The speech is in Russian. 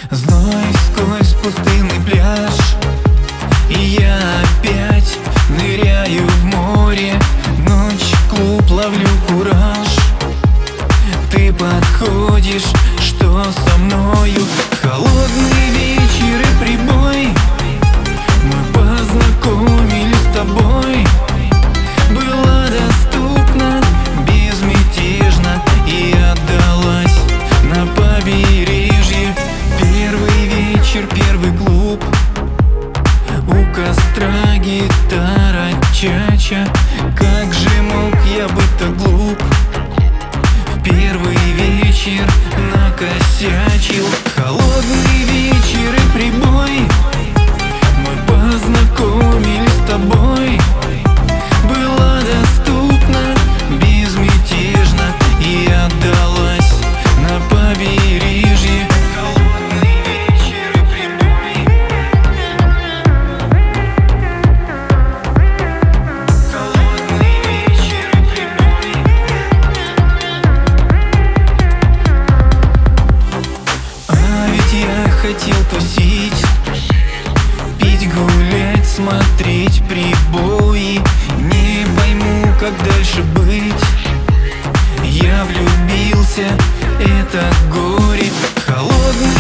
Зной сквозь пустынный пляж, и я опять ныряю в море. Ночь, клуб, ловлю кураж. Ты подходишь, что со мною? Холодный вечер и прибой. Мы познакомились с тобой. Была доступна, безмятежна, и отдалась на побережье. Первый вечер, первый клуб, у костра гитара, чача. Как же мог я быть так глуп? В первый вечер накосячил. Холодный вечер и прибой. Мы познакомились с тобой. Была доступна, безмятежна, и отдалась на побережье. Холодный вечер и прибой. Холодный вечер и прибой. А ведь я хотел тусить, пить, гулять, смотреть прибои. Не пойму, как дальше быть. Я влюбился, это горе. Холодный